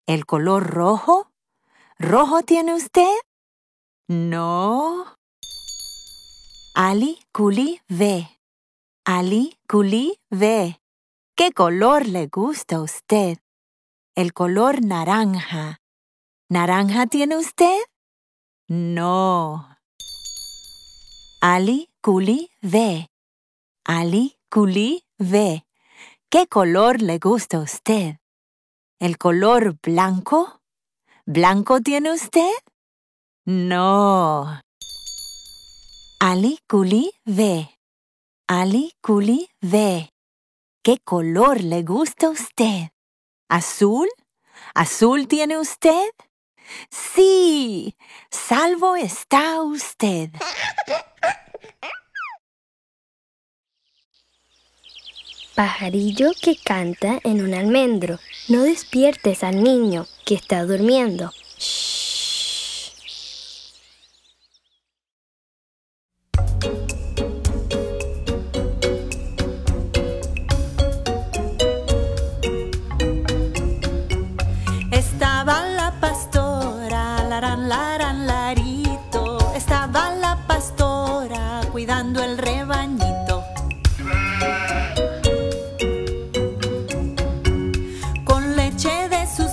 ¿El color rojo? ¿Rojo tiene usted? No. Ali, culi, ve. Ali, culi, ve. ¿Qué color le gusta a usted? El color naranja. ¿Naranja tiene usted? No. Ali, culi, ve. Ali, culi, ve. ¿Qué color le gusta a usted? ¿El color blanco? ¿Blanco tiene usted? No. Ali, culi, ve. Ali, culi, ve. ¿Qué color le gusta a usted? ¿Azul? ¿Azul tiene usted? ¡Sí! ¡Salvo está usted! Pajarillo que canta en un almendro, no despiertes al niño que está durmiendo. Shh. Estaba la pastora, laran, laran, larito. Estaba la pastora cuidando el rebaño.